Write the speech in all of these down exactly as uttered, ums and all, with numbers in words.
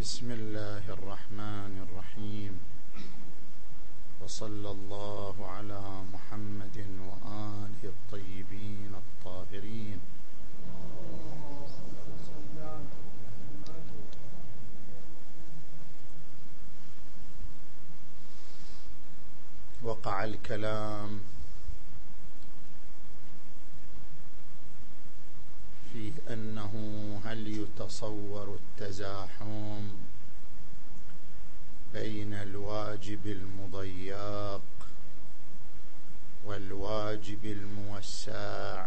بسم الله الرحمن الرحيم، وصلى الله على محمد وآله الطيبين الطاهرين. وقع الكلام في أنه هل يتصور التزاحم بين الواجب المضيق والواجب الموسع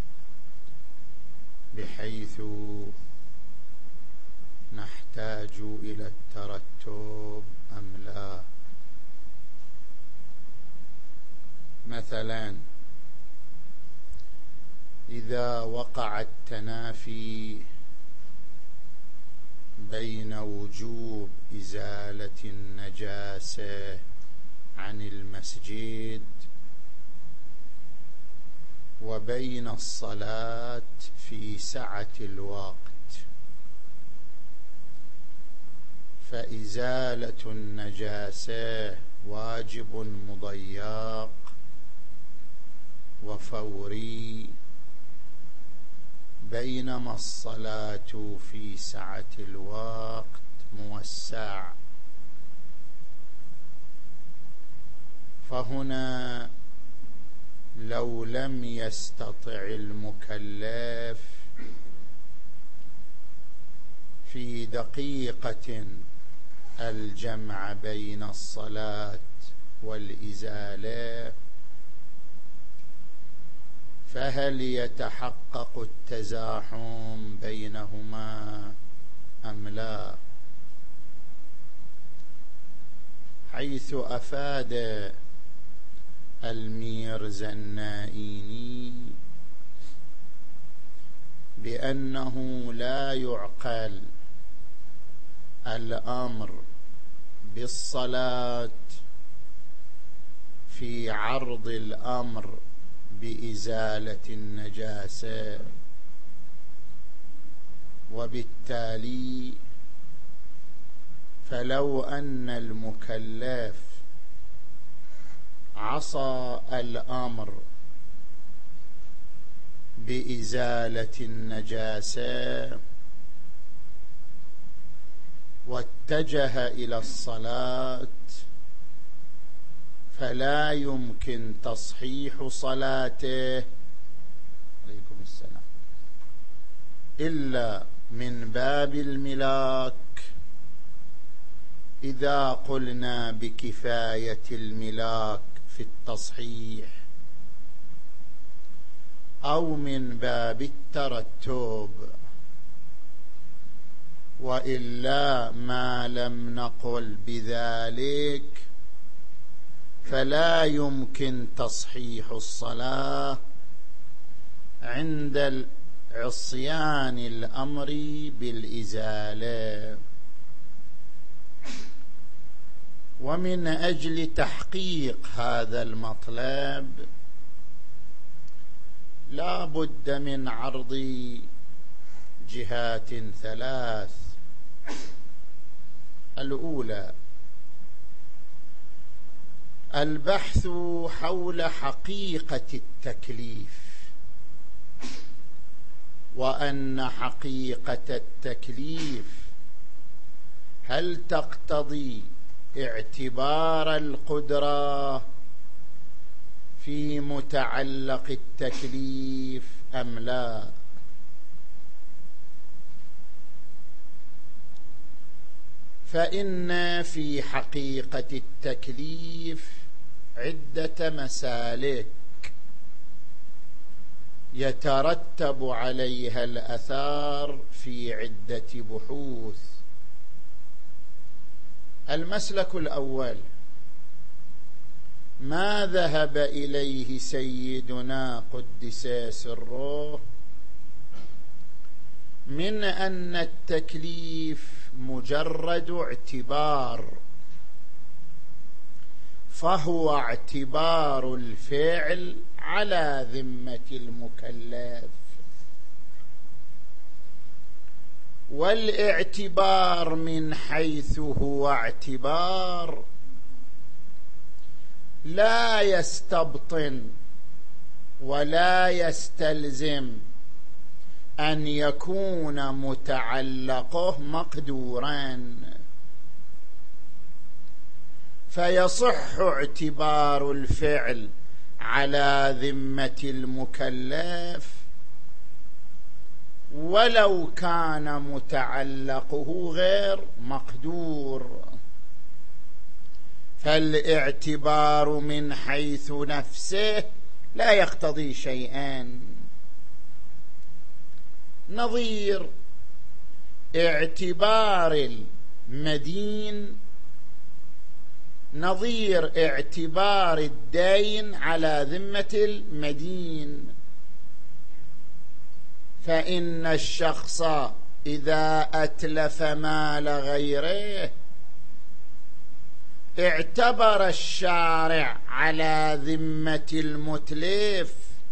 بحيث نحتاج إلى الترتب أم لا؟ مثلا إذا وقع التنافي بين وجوب إزالة النجاسة عن المسجد وبين الصلاة في سعة الوقت، فإزالة النجاسة واجب مضيق وفوري، بينما الصلاة في سعة الوقت موسع. فهنا لو لم يستطع المكلف في دقيقة الجمع بين الصلاة والإزالة، فهل يتحقق التزاحم بينهما أم لا؟ حيث أفاد الميرزنائيني بأنه لا يعقل الأمر بالصلاة في عرض الأمر بإزالة النجاسة، وبالتالي فلو أن المكلف عصى الأمر بإزالة النجاسة واتجه إلى الصلاة، فلا يمكن تصحيح صلاته عليكم السلام إلا من باب الملاك، إذا قلنا بكفاية الملاك في التصحيح، أو من باب الترتب، وإلا ما لم نقل بذلك فلا يمكن تصحيح الصلاة عند عصيان الأمر بالإزالة. ومن أجل تحقيق هذا المطلب لا بد من عرض جهات ثلاث. الأولى البحث حول حقيقة التكليف، وأن حقيقة التكليف هل تقتضي اعتبار القدرة في متعلق التكليف أم لا؟ فإن في حقيقة التكليف عدة مسالك يترتب عليها الأثار في عدة بحوث. المسلك الأول ما ذهب إليه سيدنا قدس سره من أن التكليف مجرد اعتبار، فهو اعتبار الفعل على ذمة المكلف، والاعتبار من حيث هو اعتبار لا يستبطن ولا يستلزم أن يكون متعلقه مقدورا، فيصح اعتبار الفعل على ذمة المكلف ولو كان متعلقه غير مقدور، فالاعتبار من حيث نفسه لا يقتضي شيئا. نظير اعتبار المدين نظير اعتبار الدين على ذمة المدين، فإن الشخص إذا أتلف مال غيره اعتبر الشارع على ذمة المتلف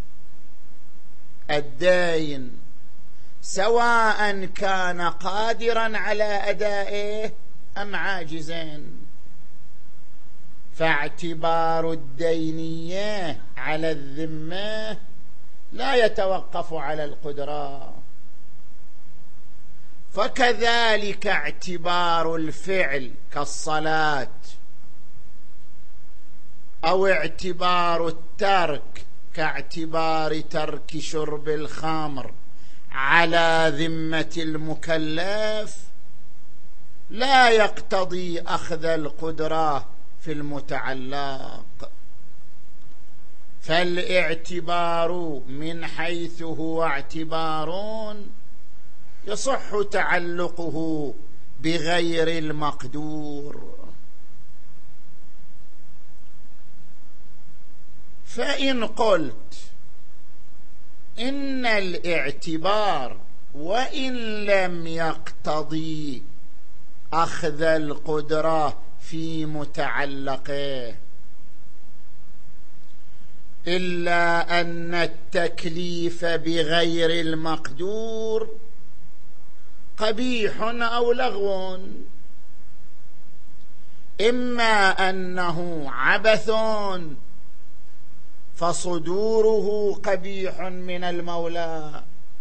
الدين سواء كان قادرا على أدائه أم عاجزا، فاعتبار الدينية على الذمة لا يتوقف على القدرة، فكذلك اعتبار الفعل كالصلاة أو اعتبار الترك كاعتبار ترك شرب الخمر على ذمة المكلف لا يقتضي أخذ القدرة في المتعلق، فالاعتبار من حيث هو اعتبار يصح تعلقه بغير المقدور. فإن قلت إن الاعتبار وإن لم يقتضي أخذ القدرة في متعلقه إلا أن التكليف بغير المقدور قبيح أو لغو، إما أنه عبث فصدوره قبيح من المولى،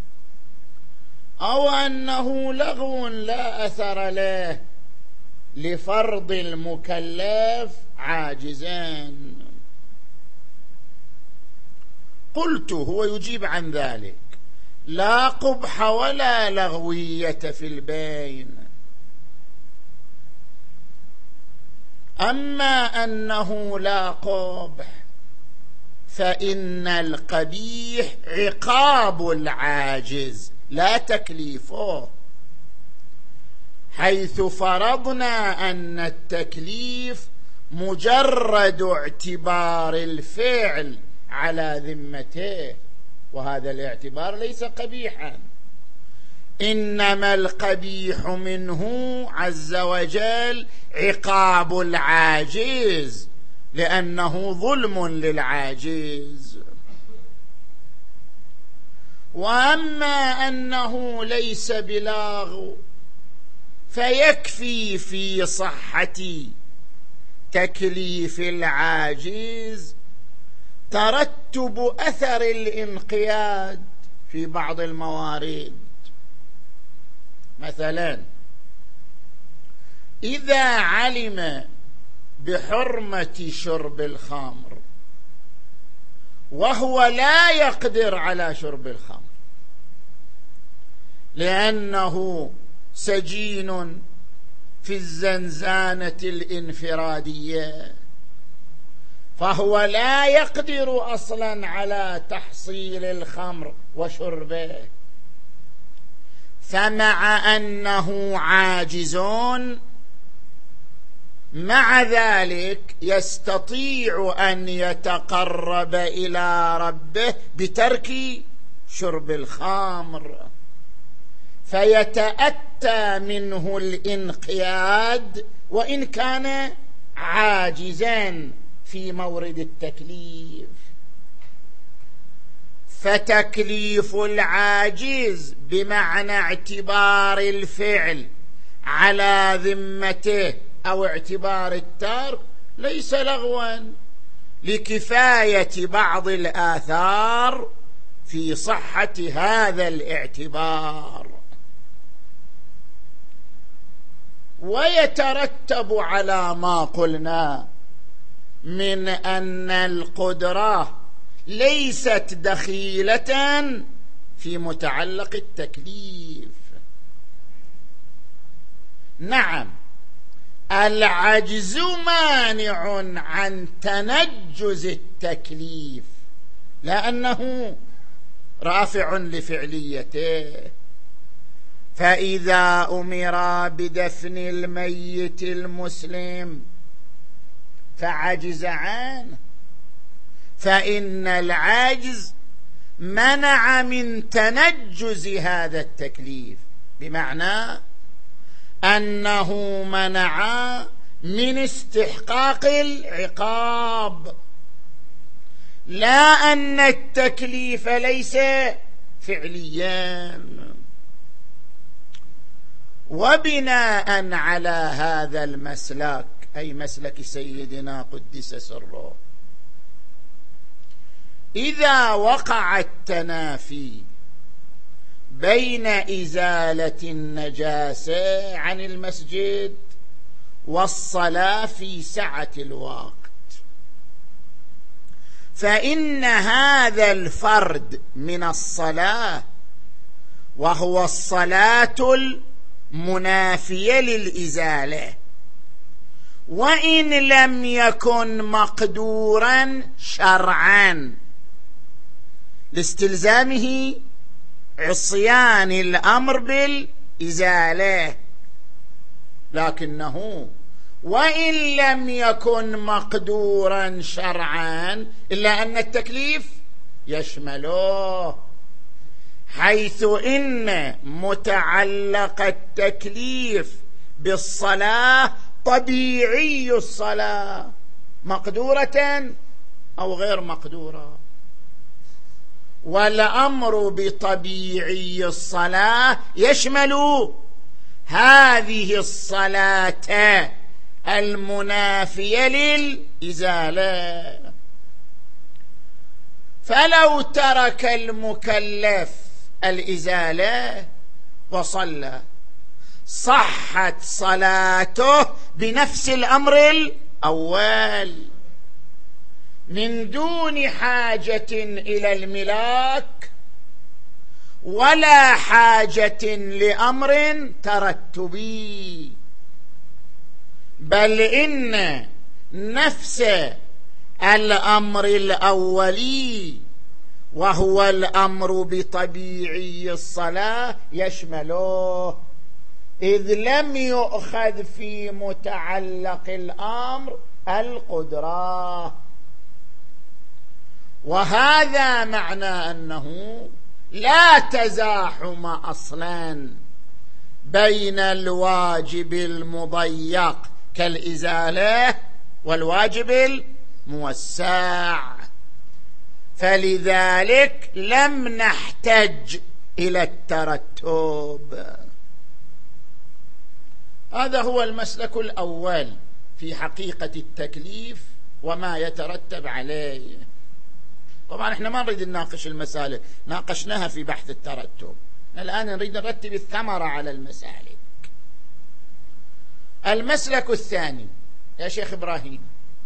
أو أنه لغو لا أثر له لفرض المكلف عاجزان. قلت هو يجيب عن ذلك لا قبح ولا لغوية في البين، أما أنه لا قبح فإن القبيح عقاب العاجز لا تكليفه، حيث فرضنا أن التكليف مجرد اعتبار الفعل على ذمته، وهذا الاعتبار ليس قبيحا، إنما القبيح منه عز وجل عقاب العاجز لأنه ظلم للعاجز. وأما أنه ليس بلاغ فيكفي في صحة تكليف العاجز ترتب أثر الانقياد في بعض الموارد. مثلا إذا علم بحرمة شرب الخمر وهو لا يقدر على شرب الخمر لأنه سجين في الزنزانة الانفرادية، فهو لا يقدر أصلا على تحصيل الخمر وشربه، فمع أنه عاجز مع ذلك يستطيع أن يتقرب إلى ربه بترك شرب الخمر، فيتأتى منه الانقياد وإن كان عاجزا في مورد التكليف. فتكليف العاجز بمعنى اعتبار الفعل على ذمته أو اعتبار الترك ليس لغوا، لكفاية بعض الآثار في صحة هذا الاعتبار. ويترتب على ما قلنا من أن القدرة ليست دخيلة في متعلق التكليف. نعم، العجز مانع عن تنجز التكليف لأنه رافع لفعليته، فإذا أمر بدفن الميت المسلم فعجز عنه فإن العجز منع من تنجز هذا التكليف، بمعنى أنه منع من استحقاق العقاب، لا أن التكليف ليس فعليا. وبناء على هذا المسلك، أي مسلك سيدنا قدس سره، إذا وقع التنافي بين إزالة النجاسة عن المسجد والصلاة في سعة الوقت، فإن هذا الفرد من الصلاة وهو الصلاة المنافية للإزالة، وإن لم يكن مقدورا شرعا لاستلزامه عصيان الأمر بالإزالة، لكنه وإن لم يكن مقدورا شرعا إلا أن التكليف يشمله، حيث إن متعلق التكليف بالصلاة طبيعي الصلاة، مقدورة أو غير مقدورة، والأمر بطبيعي الصلاة يشمل هذه الصلاة المنافية للإزالة. فلو ترك المكلف الإزالة وصلى صحت صلاته بنفس الأمر الأول من دون حاجة إلى الملاك ولا حاجة لأمر ترتبي، بل إن نفس الأمر الأولي وهو الأمر بطبيعي الصلاة يشمله، إذ لم يؤخذ في متعلق الأمر القدرة. وهذا معنى أنه لا تزاحم أصلا بين الواجب المضيق كالإزالة والواجب الموسع، فلذلك لم نحتج إلى الترتب. هذا هو المسلك الأول في حقيقة التكليف وما يترتب عليه. طبعا احنا ما نريد نناقش المسائل، ناقشناها في بحث الترتب، الآن نريد نرتب الثمرة على المسالك. المسلك الثاني يا شيخ إبراهيم،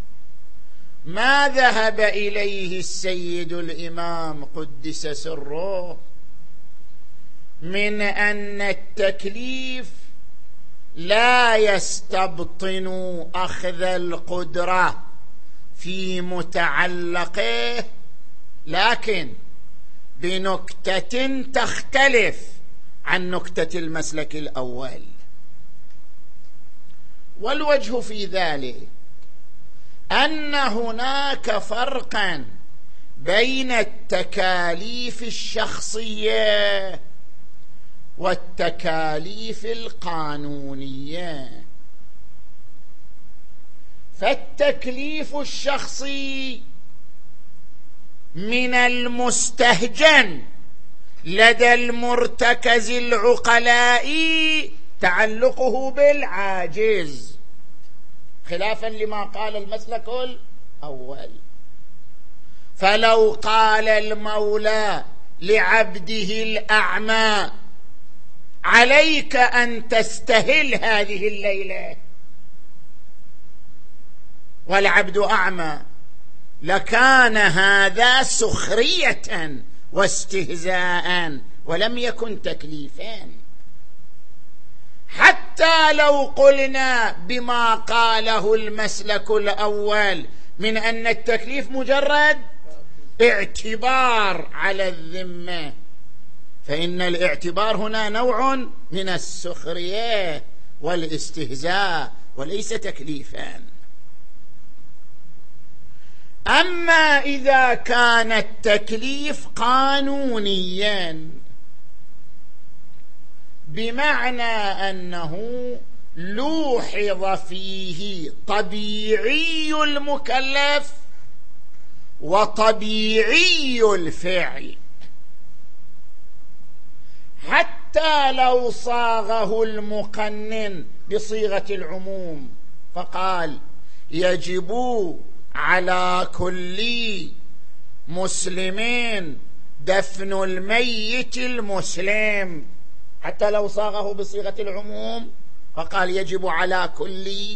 ما ذهب إليه السيد الإمام قدس سره من أن التكليف لا يستبطن أخذ القدرة في متعلقه، لكن بنكتة تختلف عن نكتة المسلك الأول. والوجه في ذلك أن هناك فرقا بين التكاليف الشخصية والتكاليف القانونية. فالتكليف الشخصي من المستهجن لدى المرتكز العقلاء تعلقه بالعاجز، خلافا لما قال المسلك الأول. فلو قال المولى لعبده الأعمى عليك أن تستهل هذه الليلة والعبد أعمى، لكان هذا سخرية واستهزاء ولم يكن تكليفا. حتى لو قلنا بما قاله المسلك الأول من أن التكليف مجرد اعتبار على الذمة، فإن الاعتبار هنا نوع من السخرية والاستهزاء وليس تكليفا. أما إذا كان التكليف قانونيا بمعنى أنه لوحظ فيه طبيعي المكلف وطبيعي الفعل، حتى لو صاغه المقنن بصيغة العموم فقال يجب على كل مسلم دفن الميت المسلم، حتى لو صاغه بصيغة العموم فقال يجب على كل،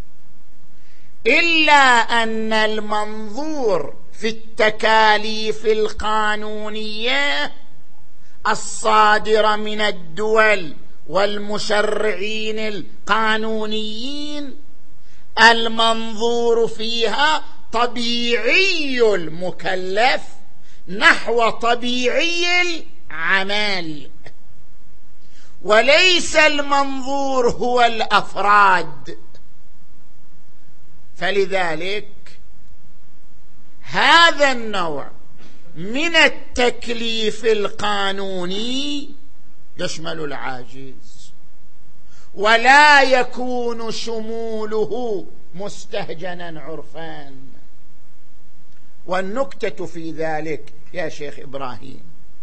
إلا أن المنظور في التكاليف القانونية الصادرة من الدول والمشرعين القانونيين المنظور فيها طبيعي المكلف نحو طبيعي العمل، وليس المنظور هو الأفراد. فلذلك هذا النوع من التكليف القانوني يشمل العاجز، ولا يكون شموله مستهجنا عرفان. والنكتة في ذلك يا شيخ إبراهيم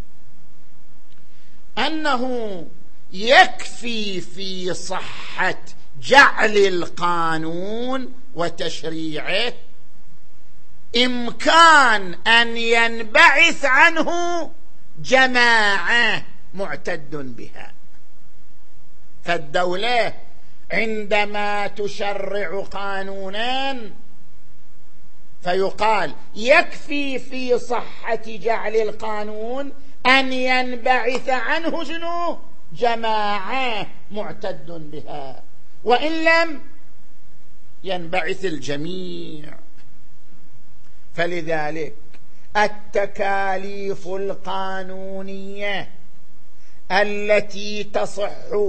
أنه يكفي في صحة جعل القانون وتشريعه إمكان أن ينبعث عنه جماعة معتد بها. فالدولة عندما تشرع قانونا فيقال يكفي في صحة جعل القانون أن ينبعث عنه شنو؟ جماعة معتد بها، وإن لم ينبعث الجميع. فلذلك التكاليف القانونية التي تصح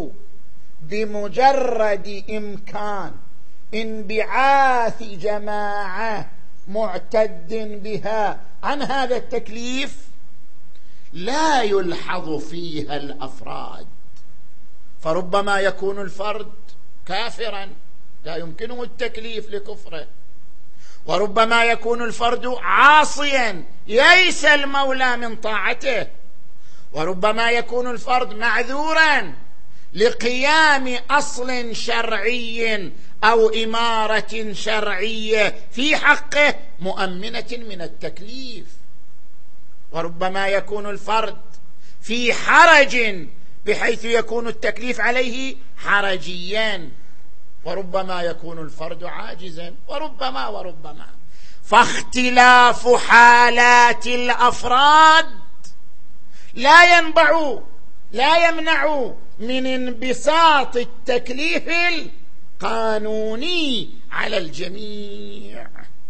بمجرد إمكان انبعاث جماعة معتد بها عن هذا التكليف لا يلحظ فيها الأفراد، فربما يكون الفرد كافرا لا يمكنه التكليف لكفره، وربما يكون الفرد عاصيا يئس المولى من طاعته، وربما يكون الفرد معذورا لقيام أصل شرعي أو إمارة شرعية في حقه مؤمنة من التكليف، وربما يكون الفرد في حرج بحيث يكون التكليف عليه حرجيا، وربما يكون الفرد عاجزا، وربما وربما فاختلاف حالات الأفراد لا ينبع لا يمنع من انبساط التكليف القانوني على الجميع.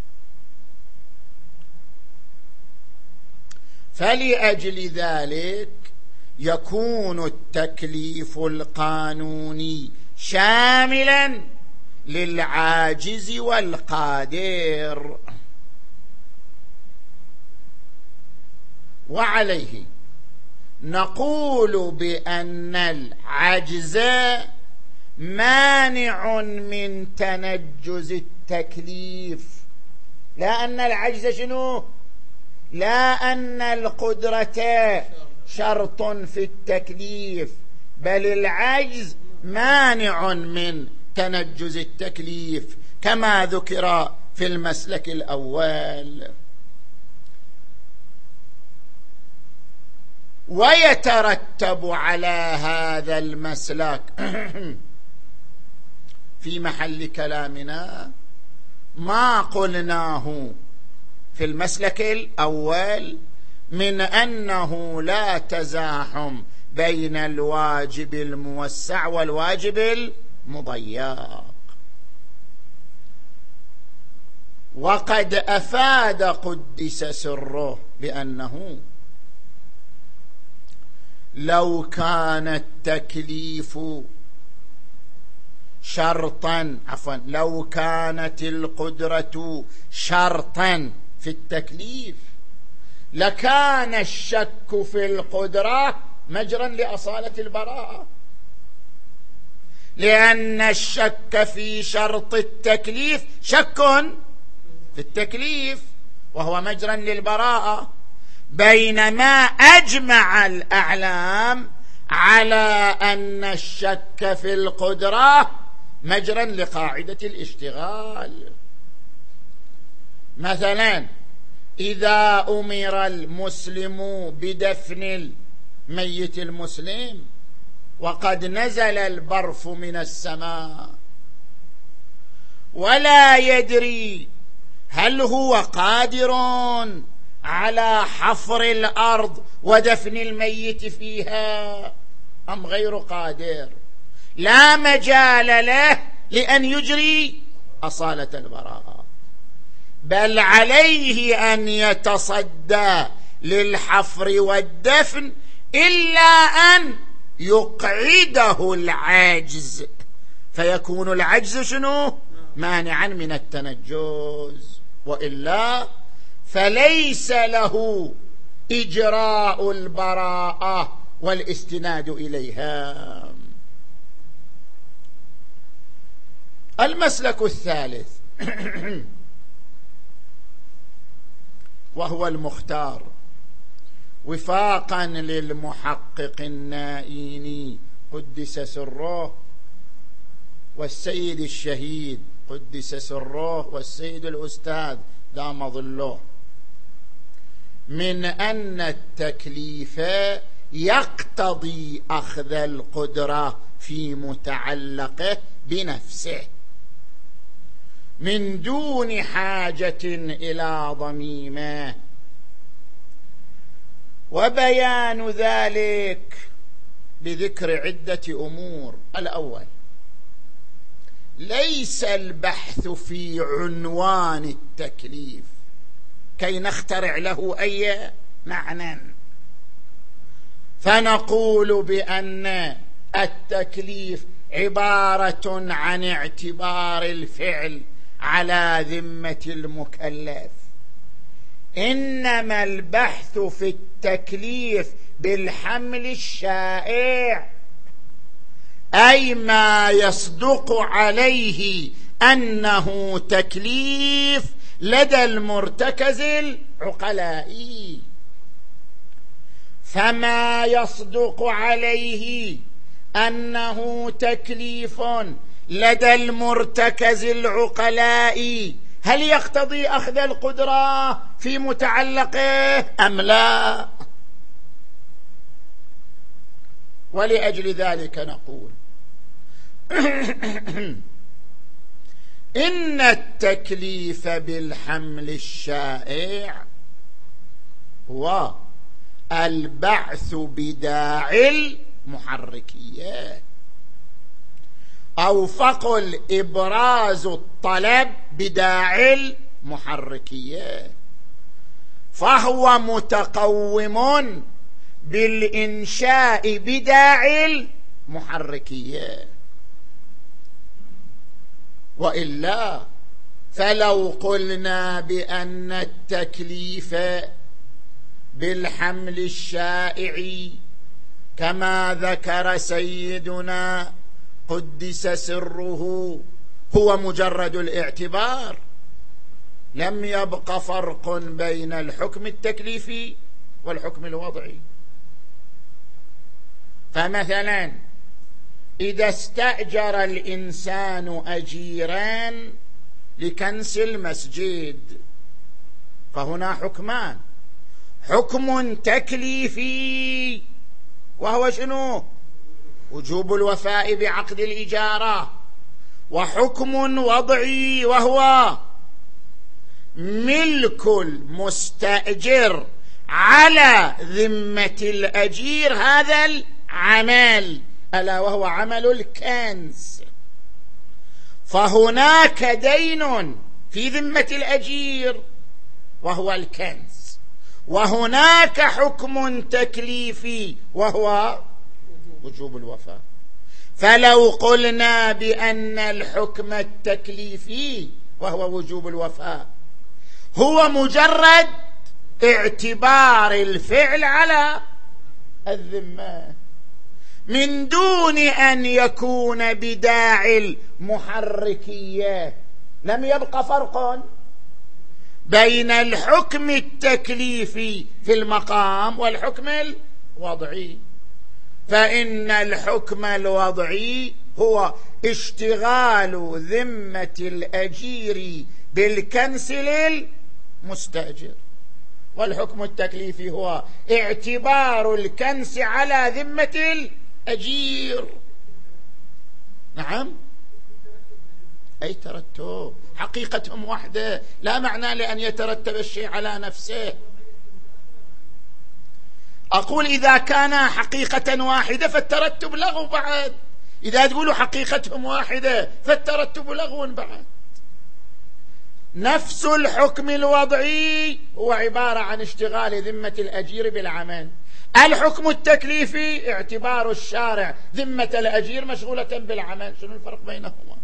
فلأجل ذلك يكون التكليف القانوني شاملا للعاجز والقادر، وعليه نقول بأن العجز مانع من تنجز التكليف، لا أن العجز شنو؟ لا أن القدرة شرط في التكليف، بل العجز مانع من تنجز التكليف كما ذكر في المسلك الأول. ويترتب على هذا المسلك في محل كلامنا ما قلناه في المسلك الأول من أنه لا تزاحم بين الواجب الموسع والواجب المضيق. وقد أفاد قدس سره بأنه لو كان التكليف شرطا عفوا لو كانت القدرة شرطا في التكليف لكان الشك في القدرة مجرا لأصالة البراءة، لأن الشك في شرط التكليف شك في التكليف وهو مجرا للبراءة، بينما أجمع الأعلام على أن الشك في القدرة مجرا لقاعدة الاشتغال. مثلا إذا أمر المسلم بدفن الميت المسلم وقد نزل البرف من السماء ولا يدري هل هو قادر على حفر الأرض ودفن الميت فيها أم غير قادر، لا مجال له لأن يجري أصالة البراءة، بل عليه أن يتصدى للحفر والدفن إلا أن يقعده العجز، فيكون العجز شنو؟ مانعا من التنجز، وإلا فليس له إجراء البراءة والاستناد إليها. المسلك الثالث وهو المختار وفاقا للمحقق النائيني قدس سره والسيد الشهيد قدس سره والسيد الأستاذ دام ظله، من أن التكليف يقتضي أخذ القدرة في متعلقه بنفسه من دون حاجة إلى ضميمه. وبيان ذلك بذكر عدة أمور. الأول، ليس البحث في عنوان التكليف كي نخترع له أي معنى فنقول بأن التكليف عبارة عن اعتبار الفعل على ذمة المكلف، إنما البحث في التكليف بالحمل الشائع، أي ما يصدق عليه أنه تكليف لدى المرتكز العقلائي. فما يصدق عليه أنه تكليف لدى المرتكز العقلائي هل يقتضي أخذ القدرة في متعلقه أم لا؟ ولأجل ذلك نقول إن التكليف بالحمل الشائع والبعث بداعي المحركيات، أو فقل إبراز الطلب بداعي المحركيات، فهو متقوم بالإنشاء بداعي المحركيات، وإلا فلو قلنا بأن التكليف بالحمل الشائع كما ذكر سيدنا قدس سره هو مجرد الاعتبار، لم يبق فرق بين الحكم التكليفي والحكم الوضعي. فمثلا إذا استأجر الإنسان أجيران لكنس المسجد فهنا حكمان: حكم تكليفي وهو شنو؟ وجوب الوفاء بعقد الإجارة، وحكم وضعي وهو ملك المستأجر على ذمة الأجير هذا العمل، ألا وهو عمل الكنس. فهناك دين في ذمة الأجير وهو الكنس، وهناك حكم تكليفي وهو وجوب الوفاء. فلو قلنا بأن الحكم التكليفي وهو وجوب الوفاء هو مجرد اعتبار الفعل على الذمة من دون أن يكون بداعي المحركية، لم يبق فرق بين الحكم التكليفي في المقام والحكم الوضعي. فإن الحكم الوضعي هو اشتغال ذمة الأجير بالكنس للمستأجر، والحكم التكليفي هو اعتبار الكنس على ذمة الأجير. نعم، أي ترتب، حقيقتهم واحدة، لا معنى لأن يترتب الشيء على نفسه. أقول إذا كان حقيقة واحدة فالترتب لغو بعد، إذا تقولوا حقيقتهم واحدة فالترتب لغو بعد. نفس الحكم الوضعي هو عبارة عن اشتغال ذمة الأجير بالعمل، الحكم التكليفي اعتبار الشارع ذمة الأجير مشغولة بالعمل. شنو الفرق بينهما؟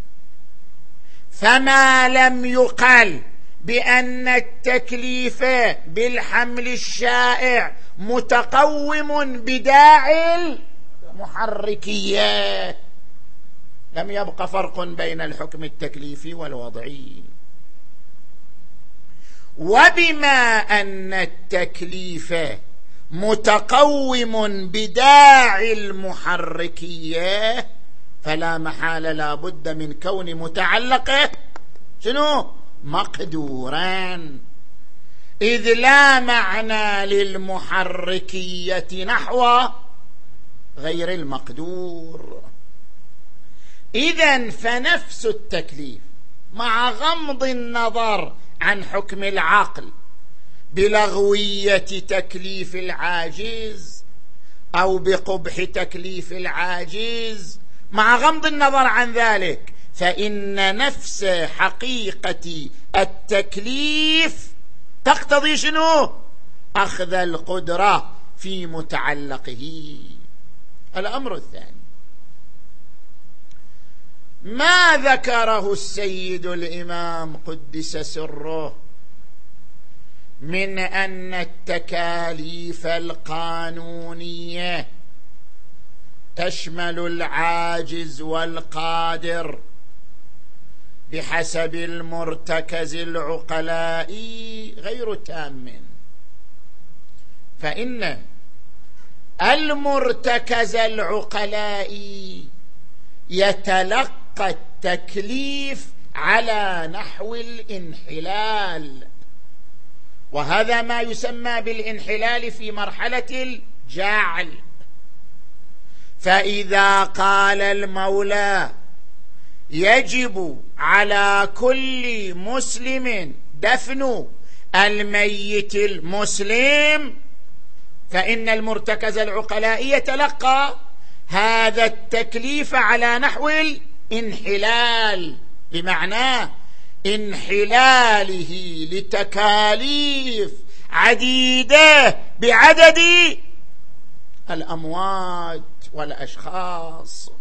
فما لم يقل بأن التكليف بالحمل الشائع متقوم بداعي المحركية لم يبق فرق بين الحكم التكليفي والوضعي. وبما أن التكليف متقوم بداعي المحركية فلا محالة لا بد من كون متعلقه شنو؟ مقدورا، إذ لا معنى للمحركية نحو غير المقدور. إذن فنفس التكليف مع غمض النظر عن حكم العقل بلغوية تكليف العاجز أو بقبح تكليف العاجز، مع غمض النظر عن ذلك، فإن نفس حقيقة التكليف تقتضي شنو؟ أخذ القدرة في متعلقه. الأمر الثاني ما ذكره السيد الإمام قدس سره من أن التكاليف القانونية تشمل العاجز والقادر بحسب المرتكز العقلاء غير تام، فإن المرتكز العقلاء يتلقى التكليف على نحو الانحلال، وهذا ما يسمى بالانحلال في مرحلة الجعل. فإذا قال المولى يجب على كل مسلم دفن الميت المسلم، فإن المرتكز العقلاء يتلقى هذا التكليف على نحو الانحلال، بمعنى انحلاله لتكاليف عديدة بعدد الأموات والأشخاص،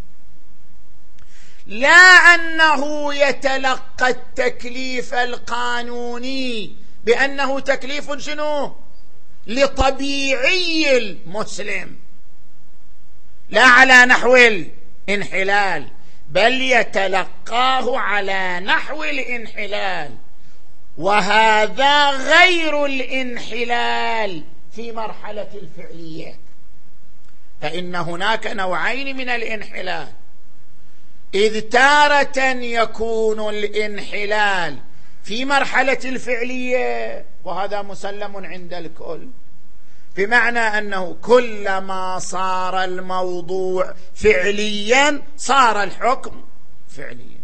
لا أنه يتلقى التكليف القانوني بأنه تكليف شنو؟ لطبيعي المسلم، لا على نحو الانحلال، بل يتلقاه على نحو الانحلال. وهذا غير الانحلال في مرحلة الفعلية، فإن هناك نوعين من الانحلال، إذ تارة يكون الانحلال في مرحلة الفعلية وهذا مسلم عند الكل، بمعنى أنه كلما صار الموضوع فعليا صار الحكم فعليا،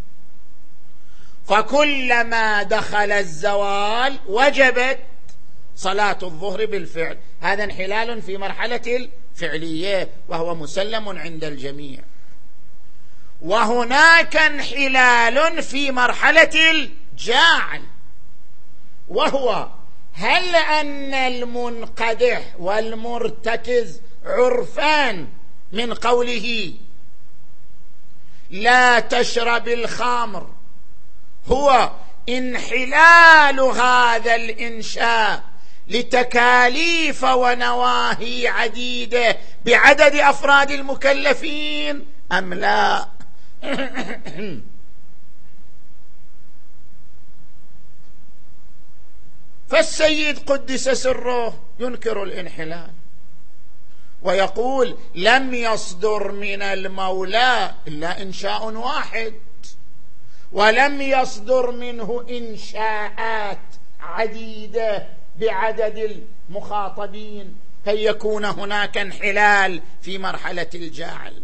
فكلما دخل الزوال وجبت صلاة الظهر بالفعل، هذا انحلال في مرحلة الفعلية وهو مسلم عند الجميع. وهناك انحلال في مرحلة الجاعل، وهو هل أن المنقدح والمرتكز عرفان من قوله لا تشرب الخمر هو انحلال هذا الإنشاء لتكاليف ونواهي عديدة بعدد أفراد المكلفين أم لا؟ فالسيد قدس سره ينكر الانحلال ويقول لم يصدر من المولى إلا إنشاء واحد، ولم يصدر منه إنشاءات عديدة بعدد المخاطبين كي يكون هناك انحلال في مرحلة الجاعل.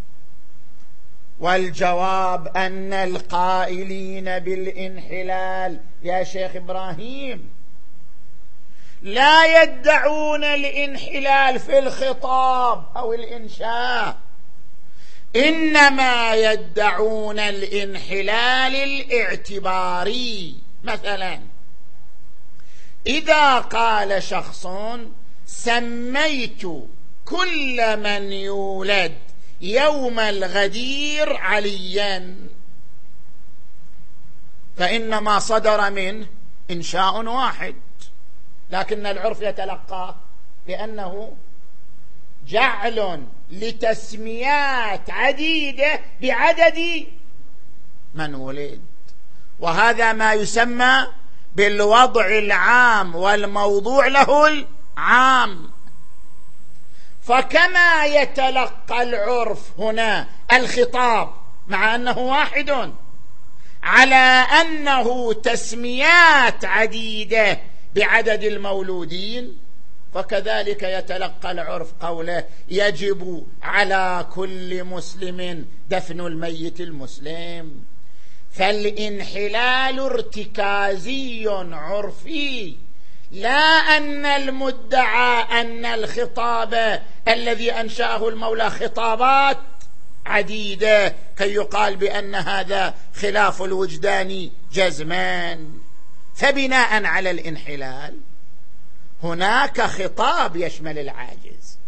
والجواب أن القائلين بالانحلال يا شيخ إبراهيم لا يدعون الانحلال في الخطاب أو الإنشاء، إنما يدعون الانحلال الاعتباري. مثلا إذا قال شخص سميت كل من يولد يوم الغدير عليا، فإنما صدر منه إنشاء واحد، لكن العرف يتلقاه بأنه جعل لتسميات عديدة بعدد من ولد، وهذا ما يسمى بالوضع العام والموضوع له العام. فكما يتلقى العرف هنا الخطاب مع أنه واحد على أنه تسميات عديدة بعدد المولودين، فكذلك يتلقى العرف قوله يجب على كل مسلم دفن الميت المسلم. فالانحلال ارتكازي عرفي، لا أن المدعى أن الخطاب الذي أنشأه المولى خطابات عديدة كي يقال بأن هذا خلاف الوجدان جزمان. فبناء على الانحلال هناك خطاب يشمل العاجز،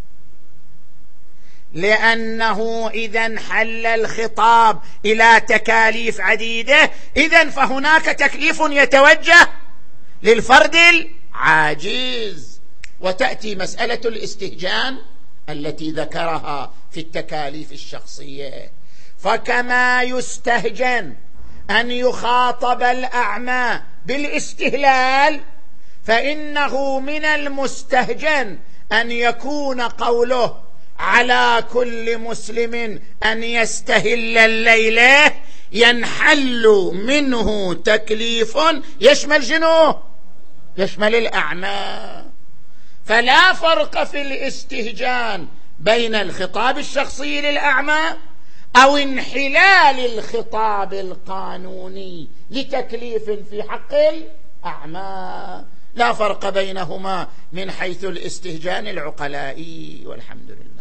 لأنه إذا انحل الخطاب إلى تكاليف عديدة إذن فهناك تكليف يتوجه للفرد العاجز. وتأتي مسألة الاستهجان التي ذكرها في التكاليف الشخصية، فكما يستهجن أن يخاطب الأعمى بالاستهلال، فإنه من المستهجن أن يكون قوله على كل مسلم أن يستهل الليلة ينحل منه تكليف يشمل شنو؟ يشمل الأعمى. فلا فرق في الاستهجان بين الخطاب الشخصي للأعمى أو انحلال الخطاب القانوني لتكليف في حق الأعمى، لا فرق بينهما من حيث الاستهجان العقلائي. والحمد لله.